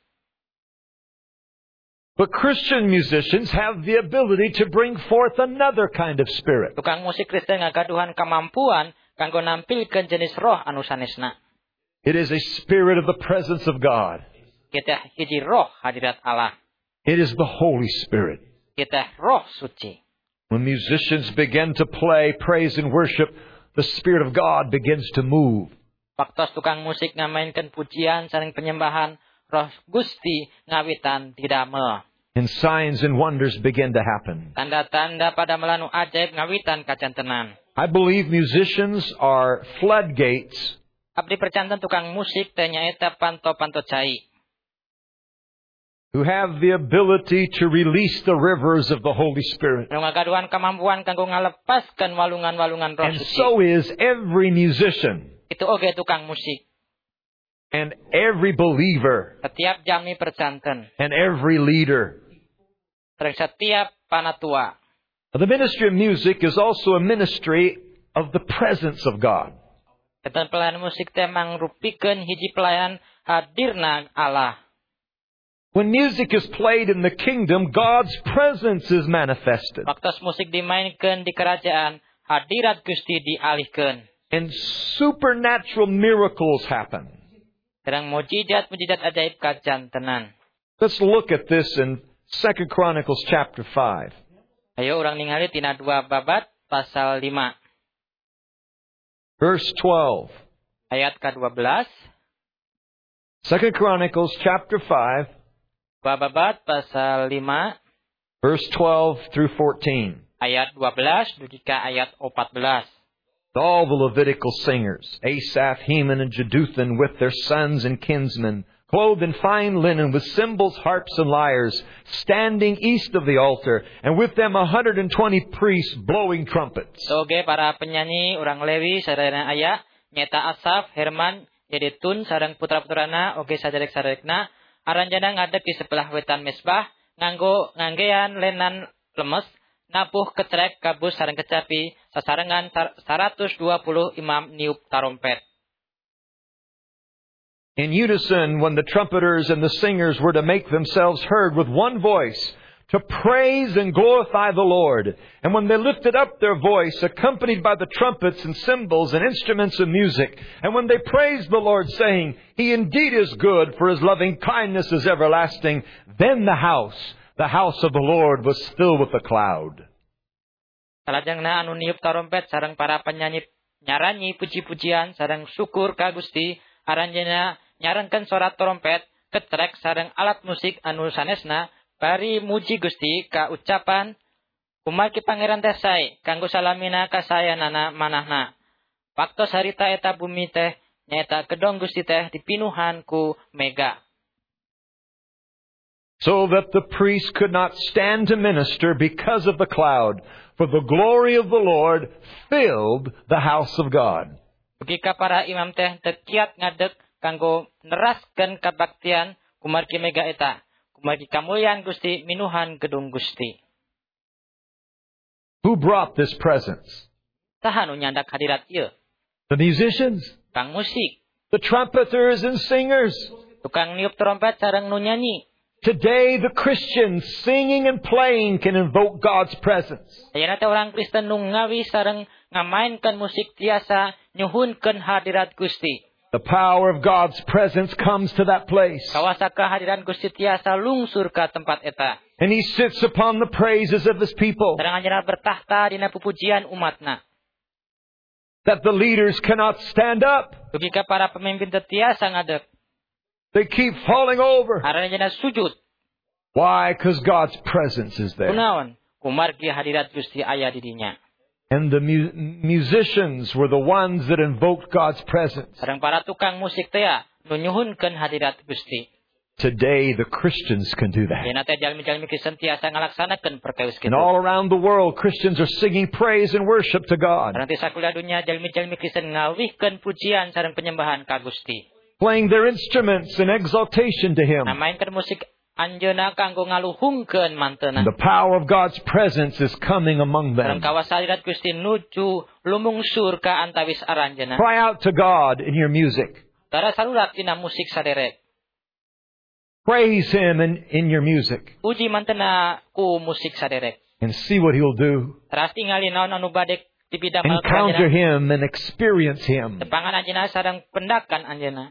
But Christian musicians have the ability to bring forth another kind of spirit. Tukang musik Kristen ngagaduhan kamampuan kanggo nampilkeun jenis roh anu sanesna. It is a spirit of the presence of God. Kita hiji roh hadirat Allah. It is the Holy Spirit. Kita roh suci. When musicians begin to play praise and worship, the Spirit of God begins to move. Waktos tukang musik ngamainkeun pujian sareng penyembahan, roh Gusti ngawitan didamel. And signs and wonders begin to happen. Tanda-tanda pada melanu ajaib ngawitan kacantenan. I believe musicians are floodgates. Abdi percanten tukang musik teh nyaeta panto-panto cai. Who have the ability to release the rivers of the Holy Spirit. Anu ngagaduhan kamampuan kanggo ngalepaskeun walungan-walungan roh And suci. so is every musician. Itu oge tukang musik. And every believer. Setiap jami percanten. And every leader. Sareng setiap panatua. The ministry of music is also a ministry of the presence of God. Ketan pelayanan musik teh mangrupikeun hiji pelayanan hadirna Allah. When music is played in the kingdom, God's presence is manifested. Waktu musik dimainkeun di kerajaan, hadirat Gusti dialihkeun. And supernatural miracles happen. Sareng mujizat-mujizat ajaib kajantenan. Let's look at this in Second Chronicles chapter five. Ayo urang ningali tina dua babat pasal lima. Verse twelve. Ayat ka dua belas. Second Chronicles chapter five. Dua babat pasal lima. Verse twelve through fourteen. Ayat dua belas dugi ka ayat empat belas. All the Levitical singers, Asaph, Heman, and Jeduthun, with their sons and kinsmen, clothed in fine linen, with cymbals, harps, and lyres, standing east of the altar, and with them a hundred and twenty priests blowing trumpets. Soge para penyanyi urang Lewi sadayana aya nyeta Asaf, Herman, Yedutun sareng putra-putrana oge saderek-saderekna aranjana ngadeg di sebelah wetan mesbah nganggo nganggean lenan lemes napuh kecrek kabus sareng kecapi sasarengan seratus dua puluh imam niup tarompet. In unison, when the trumpeters and the singers were to make themselves heard with one voice, to praise and glorify the Lord, and when they lifted up their voice, accompanied by the trumpets and cymbals and instruments of music, and when they praised the Lord, saying, He indeed is good, for His loving kindness is everlasting, then the house, the house of the Lord, was filled with a cloud. Salajengna anu niup tarompet sareng para penyanyi nyaranyi puji-pujian sareng syukur ka Gusti aranjeunna nyarengkeun sorat trompet ketrek sareng alat musik anu sanesna bari muji Gusti ka ucapan umaki pangeran teh sae kanggo salamina kasayanana manahna. Waktu harita eta bumi teh nyaeta gedong Gusti teh dipinuhan ku mega. So that the priest could not stand to minister because of the cloud, for the glory of the Lord filled the house of God. Ugi ka para imam teh teu kiat ngadeg kanggo neraskeun kabaktian kumargi mega eta. Kumargi kamulyan Gusti minuhan gedung Gusti. Who brought this presence? Saha nu nyandak hadirat ieu? The musicians, Tukang musik, the trumpeters and singers. tukang niup trompet sareng nu nyanyi. Today the Christians singing and playing can invoke God's presence. Ayeuna teh orang Kristen nu ngawi sareng ngamainkeun musik tiasa nyuhunkeun hadirat Gusti. The power of God's presence comes to that place. Kawasa kehadiran Gusti tiasa lungsur ka tempat eta. And He sits upon the praises of His people. Sareng anjeunna bertahta dina pupujian umatna. That the leaders cannot stand up. Dugi ka para pemimpin teu tiasa ngadeg. They keep falling over. Aranjeunna sujud. Why? Because God's presence is there. Kunaon? Kumargi hadirat Gusti aya di dinya. And the mu- musicians were the ones that invoked God's presence. Sareng para tukang musik teh nu nyuhunkeun hadirat Gusti. Today the Christians can do that. Ayeuna teh jalmi-jalmi Kristen tiasa ngalaksanakeun perkawis kitu. And all around the world, Christians are singing praise and worship to God. Sareng ti sakuliah dunya jalmi-jalmi Kristen ngawihkeun pujian sareng penyembahan ka Gusti. Playing their instruments in exaltation to Him. Ngamainkeun musik anjeunna kanggo ngaluhungkeun manteuna. The power of God's presence is coming among Sareng them. kawasa hadirat Gusti nuju lumungsur ka antawis aranjeunna. Cry out to God in your music. Tara sarurak dina musik saderek. Praise Him in, in your music. Puji manteuna ku musik saderek. And see what He'll do. Teras tingali naon anu bade dipidamel ka Encounter anjeunna. Him and experience Him. Tepangan anjeunna sareng pendakan anjeunna.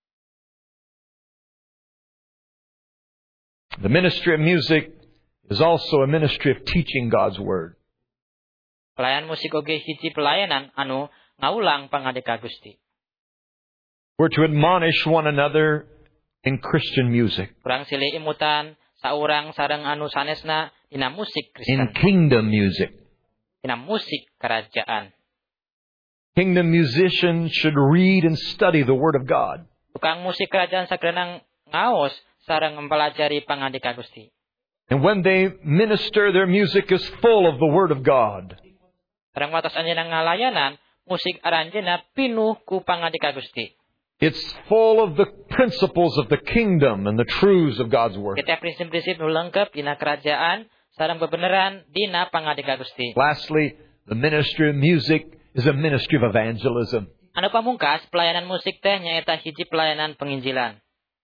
The ministry of music is also a ministry of teaching God's Word. Pelayan musik oge hiji pelayanan anu ngaulang pangadeka Gusti. We're to admonish one another in Christian music, Urang silih imutan saurang sareng anu sanesna dina musik in Kristen, kingdom music. dina musik kerajaan. Kingdom musicians should read and study the Word of God. Tukang musik kerajaan sageuna ngaos sareng mempelajari pangandika Gusti. And when they minister, their music is full of the Word of God. Sareng watos anjeunna ngalayanan, musik aranjeunna pinuh ku pangandika Gusti. It's full of the principles of the kingdom and the truths of God's Word. Kita prinsip-prinsip nu lengkep dina kerajaan sareng bebeneran dina pangandika Gusti. Lastly, the ministry of music is a ministry of evangelism. Anu pamungkas, pelayanan musik teh nyaeta hiji pelayanan penginjilan.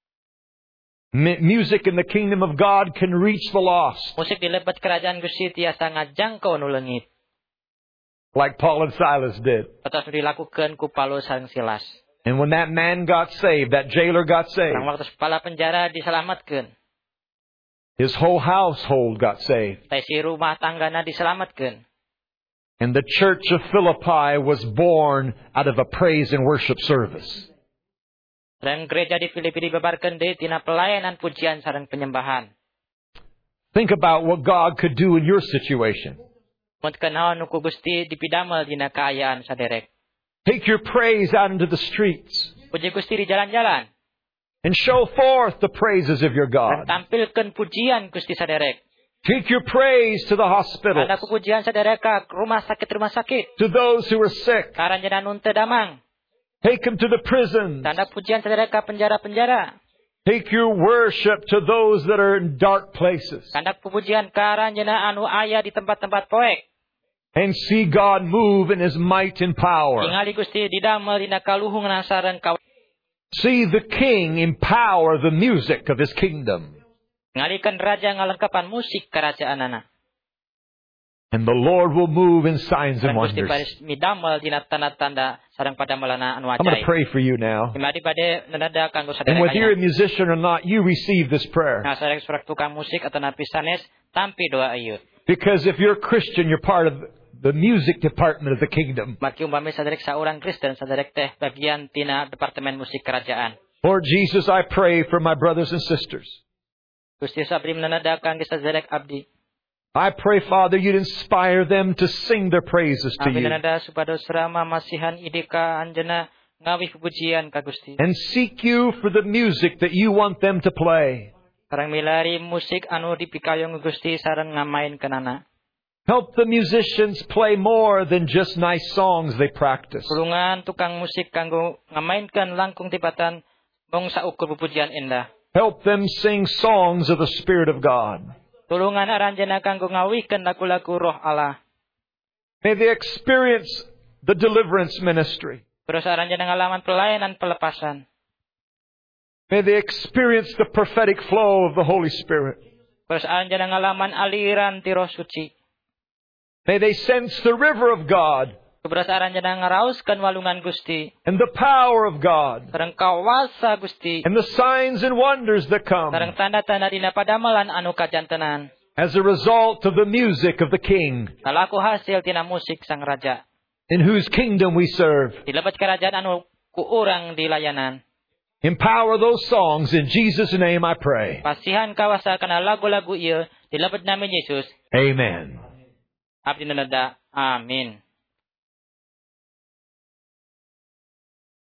M- music in the kingdom of God can reach the lost, Musik di lebet kerajaan Gusti tiasa ngajangkau nu leungit. like Paul and Silas did. Patos nu dilakukeun ku Paulus sareng Silas. And when that man got saved, that jailer got saved, Sareng waktu kepala penjara diselamatkeun. his whole household got saved. Teh si rumah tanggana diselamatkeun. And the church of Philippi was born out of a praise and worship service. Dan gereja di Filipi dibabarkeun deui tina pelayanan pujian sareng penyembahan. Think about what God could do in your situation. Mun kenaon nu ku Gusti dipidamel dina kaayaan saderek. Take your praise out into the streets Puji Gusti di jalan-jalan. and show forth the praises of your Dan God. tampilkeun pujian Gusti saderek. Take your praise to the hospitals, Ada pujian saderek ka rumah sakit-rumah sakit. to those who are sick. Karanjeunna nun teu damang. Take them to the prisons. Tanda pujian saderek ka penjara-penjara. Take your worship to those that are in dark places. Tanda pujian karanjeunna anu aya di tempat-tempat poek. And see God move in His might and power. Tingali Gusti didamel dina kaluhungan sareng ka. See the King empower the music of His kingdom. Ngalikeun raja ngalengkepan musik kerajaanana. And the Lord will move in signs and Dan Gusti wonders. paris midamel dina tanda-tanda sareng padamelana anu I'm going to ajai. pray for you now. Imadi bade nenada kanggo And saderek whether you're a aya. musician or not, you receive this prayer. Nah, saderek surak tukang musik atau napi sanes tampi doa ieu. Because if you're a Christian, you're part of the music department of the kingdom. Maki umpami saderek saurang Kristen, saderek teh bagian tina departemen musik kerajaan. Lord Jesus, I pray for my brothers and sisters. Gusti sabri menenada kangge saderek abdi. I pray, Father, you'd inspire them to sing their praises to Abdi you. menenada supados rama masihan ide ka anjeunna ngawih pujian ka Gusti. And seek you for the music that you want them to play. Sareng milari musik anu dipikayong Gusti sareng ngamainkeunana. Help the musicians play more than just nice songs they practice. Tulungan tukang musik kanggo ngamainkeun langkung tipatan mung saukur pujian indah. Help them sing songs of the Spirit of God. Tulungan aranjeunna kanggo ngawihkeun lagu-lagu Roh Allah. May they experience the deliverance ministry. Terus aranjeunna ngalaman pelayanan pelepasan. May they experience the prophetic flow of the Holy Spirit. Perasaan dyan ngalaman aliran ti Roh Suci. May they sense the river of God Keberasaan dyan ngarauskan walungan Gusti. and the power of God Sareng kawasa Gusti. and the signs and wonders that come Sareng tanda-tanda dina padamalan anu kajantenan. as a result of the music of the King, Nalaku hasil tina musik sang raja. in whose kingdom we serve. Dilebat kerajaan anu kuurang di layanan. Empower those songs. In Jesus' name I pray. Pasihan kawasa kana lagu-lagu ieu dilebat namin Yesus. Amen. Abdi nanada. Amin.